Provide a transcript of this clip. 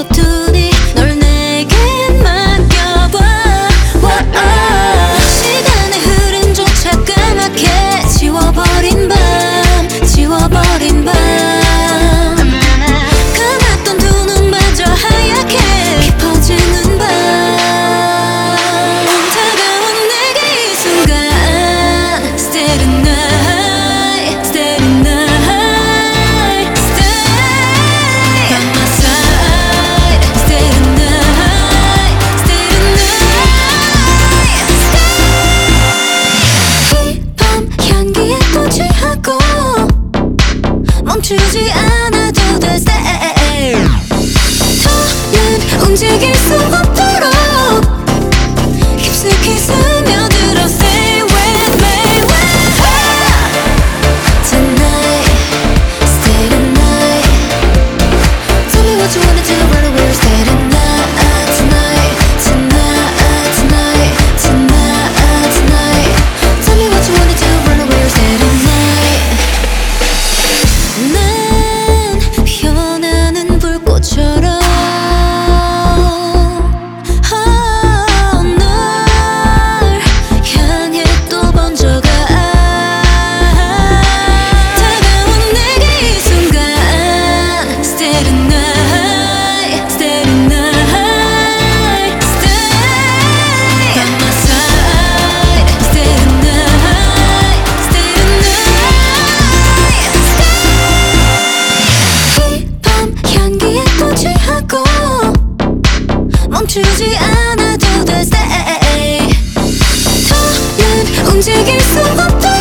서투니 널 내게 맡겨봐. 시간의 흐름조차 까맣게 지워버린 밤, 지워버린 밤. 감았던 두 눈마저 하얗게 깊어지는 밤. 다가온 내게 이 순간 Steady night, steady night, stay by my side. Steady night, steady night, stay. 이 밤 향기에 또 취하고 멈추지 않아도 돼. Stay. 더는 움직일 수 없도록 깊숙이 스며들어. Stay with me. Tonight, stay tonight. Tell me what you wanna do, run away or stay tonight. Tonight, tonight, tonight, tonight, tonight. Tell me what you wanna do, run away or stay tonight. 난 변하는 불꽃처럼 널 향해 또 번져가. 다가온 내게 이 순간 Steady night, steady night, stay by my side. Steady night, steady night, stay. 이 밤 향기에 또 취하고 멈추지 않아도 돼. Stay. 더는 움직일 수 없도록